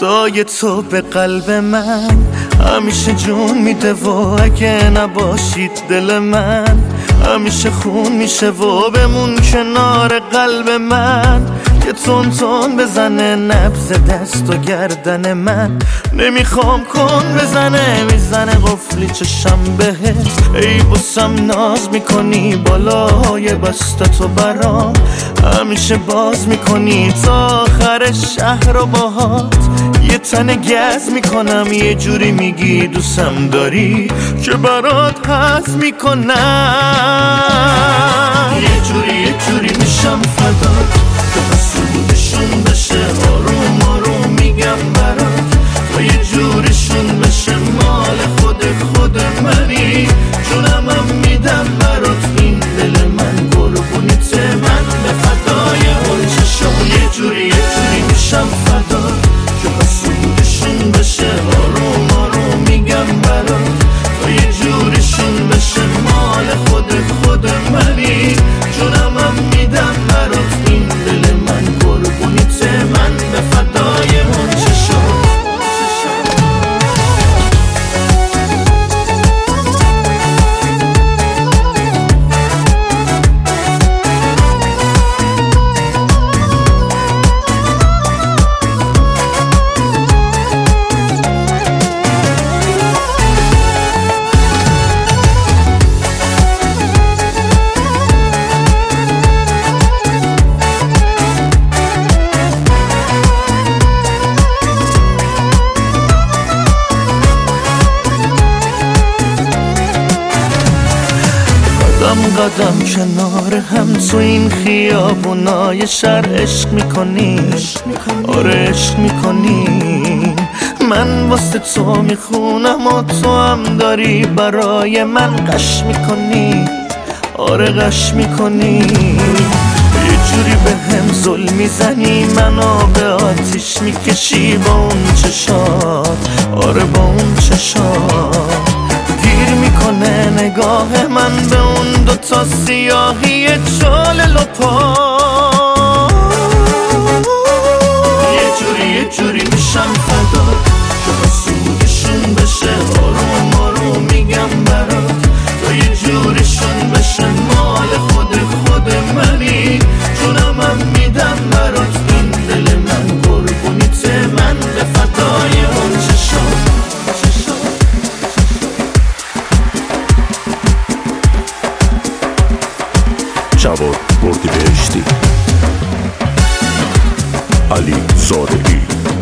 صدای تو به قلب من همیشه جون میده و اگه نباشید دل من همیشه خون میشه و بمون کنار قلب من یه تون تون بزنه نبض دست و گردن من نمیخوام کن بزنه میزنه قفلی چشم بهت ای بسم ناز میکنی بالای بستتو برام همیشه باز میکنی تا آخر شهر و باهات یه تن گز میکنم یه جوری میگی دوستم داری که برات هز میکنم یه جوری میشم فدا که حسودشون بشه آروم آروم میگم برات تا یه جوریشون بشه مال خود منی جونم هم میدم برات این دل من قربونیت من به فدای اون چشم یه جوری میشم فدا که حسودشون بشه آروم آروم میگم برات تا یه جوریشون بشه مال خود منی جونم هم میدم برات این دل من قربونیت من به فدای اون چشم قدم کنار هم تو این خیابونای شهر عشق میکنی آره عشق میکنی من واسه تو میخونم و تو هم داری برای من قش میکنی آره قش میکنی یه جوری به هم ظلم میزنی منو به آتیش میکشی با اون چشات آره با اون چشات گیر میکنه نگاه من به اون دوتا سیاهی چال لپا یه جوری میشم فدا که حسودشون بشه آروم آروم میگم برات تا یه جوریشون بشه مال خود منی جونم هم میدم برات این دل من قربونیت من به فدای اون چشم جواد اردیبهشتی علی زادگی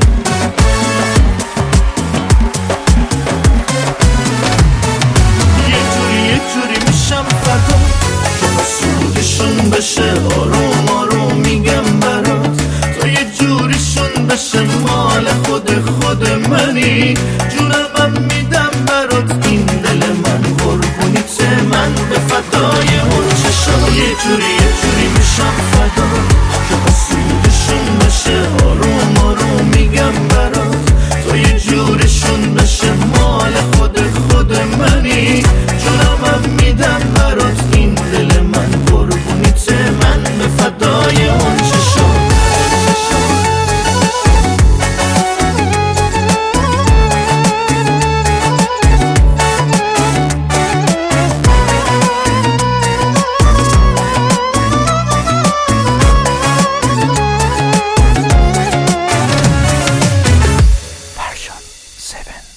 یه جوری میشم فدا که حسودشون بشه آروم آروم میگم برات تا یه جوریشون بشه مال خود منی جونم هم میدم برات این دل من قربونیت من به فدای اون چشم یه جوری میشم فدا که حسودشون بشه آروم آروم میگم برات تا یه جوریشون بشه مال خود منی جونم هم میدم برات این دل من قربونیت من به فدای اون چشم Version 7